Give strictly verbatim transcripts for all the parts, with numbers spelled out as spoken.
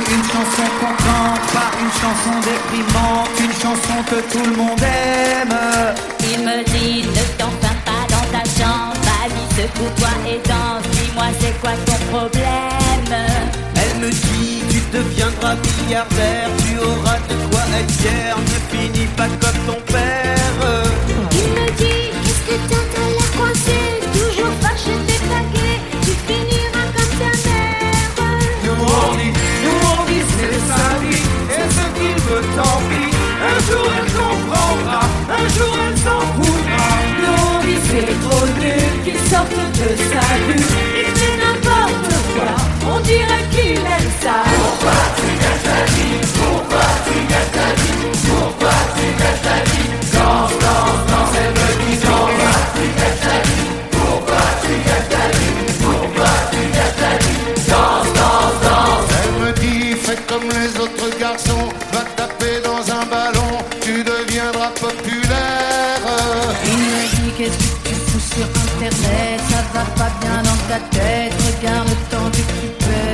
Une chanson contente, pas une chanson déprimante, une chanson que tout le monde aime. Il me dit ne t'enferme pas dans ta chambre, vas-y secoue-toi et danse, dis-moi c'est quoi ton problème. Elle me dit tu deviendras milliardaire, tu auras de quoi être fier, ne finis pas comme ton père. Il me dit qu'est-ce que t'as, t'as l'air coincé, toujours fâché, détaqué, tu finiras comme ta mère. Nous on dit, nous on dit c'est sa vie, et ce qu'il veut tant pis. Un jour elle comprendra, un jour elle s'en foutra. Nous on dit c'est trop nul qu'il sorte de sa bulle, il fait n'importe quoi, on dirait qu'il aime ça. Pourquoi tu gâches ta vie? Pourquoi tu gâches ta vie? Pourquoi tu gâches ta vie? Danse, danse, danse, elle me dit pourquoi tu gâches ta vie? Pourquoi tu gâches ta vie? Pourquoi tu gâches ta vie? Danse, danse, danse. Elle me dit fais comme les autres garçons, va taper dans un ballon, tu deviendras populaire. Il me dit qu'est-ce que tu fous sur internet, ça va pas bien dans ta tête, regarde le temps que tu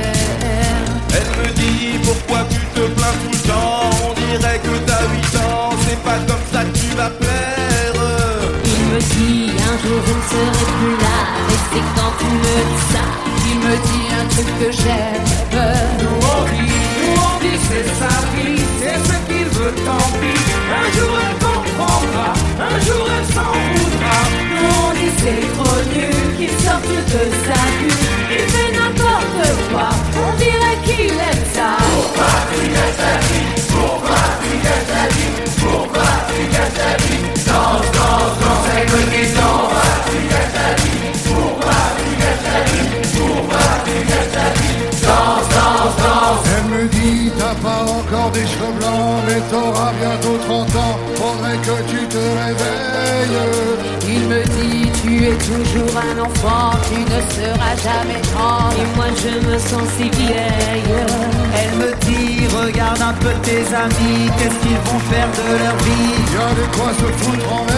perds. Elle me dit pourquoi tu te plains tout le temps, on dirait que t'as huit ans, c'est pas comme ça que tu vas plaire. Il me dit un jour je ne serai plus là, et c'est quand tu me dis ça, il me dit un truc que j'aime. Nous on dit, nous on dit c'est sa vie, c'est ce qu'il veut tant pis. Un jour elle comprendra, un jour elle s'en foutra. Nous on dit c'est trop nul qu'il sorte de sa bulle, il fait n'importe quoi, on dirait qu'il aime ça. Pourquoi tu gâches ta vie? Pourquoi tu gâches ta vie? Pourquoi tu gâches ta vie? Danse, danse, danse, elle me dit pourquoi tu gâches ta vie? Pourquoi tu gâches ta vie? Pourquoi tu gâches ta vie? Danse, danse, danse. Elle me dit t'as pas encore des cheveux blancs, mais t'auras bientôt trente ans, faudrait que tu te réveilles. Il me dit tu es toujours un enfant, tu ne seras jamais grand, et moi je me sens si vieille. Elle me dit regarde un peu tes amis, qu'est-ce qu'ils vont faire de leur vie? Y'a de quoi se foutre en